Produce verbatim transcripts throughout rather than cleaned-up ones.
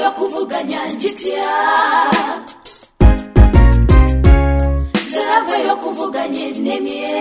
yokuvuganya njitya Zelava yokuvuganya enemye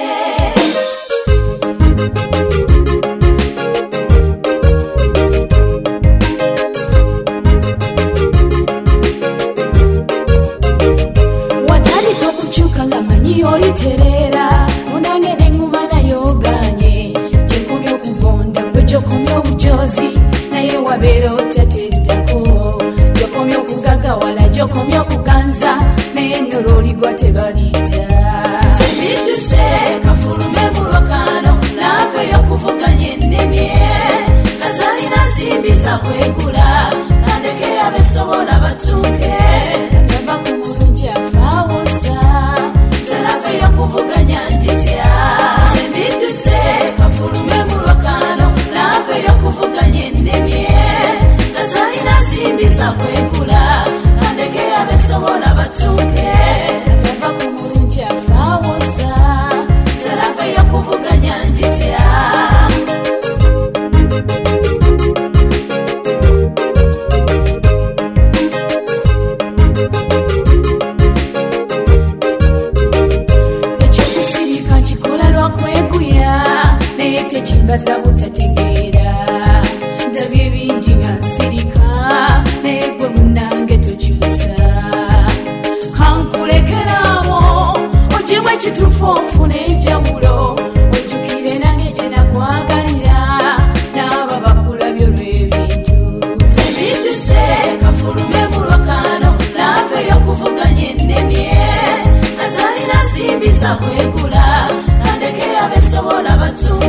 Watari tokuchuka ngamanyi oliterera Munange nengumana yoganye Jekumya okuvonda kwe jokumya obujozi Naye wabeera otateritako Jokomya okugagawala jokomya okuganza Naye nololigwa tebalita Zebiduse kafulume mulokano Lave yokuvuganya ennemye Kazalina zimbiza kwegula Kandeke abesobola batuke Katava ku mulungi afaawoza Zelave yokuvuganya njitya Zebiduse kafulume mulokano Lave yokuvuganya ennemye Kazalina zimbiza kwegula Kandeke abesobola batuke Katava ku mulungi afaawoza Zelave yokuvuganya njitya Ekyokusirika nkikola lwakweguya naye tekimbaza butategeera ndabye bingi nga nsirika naye gwe munnange tokyusa kankulekeraawo ogyemu ekituufu ofuna enjawulo ojjukire nange gye nakwagalira n'abo bakulabye olw'ebintu zebiduse kafulume mulokano lave yokuvuganya ennemye kazalina zimbiza kwegula kandeke abesobola batu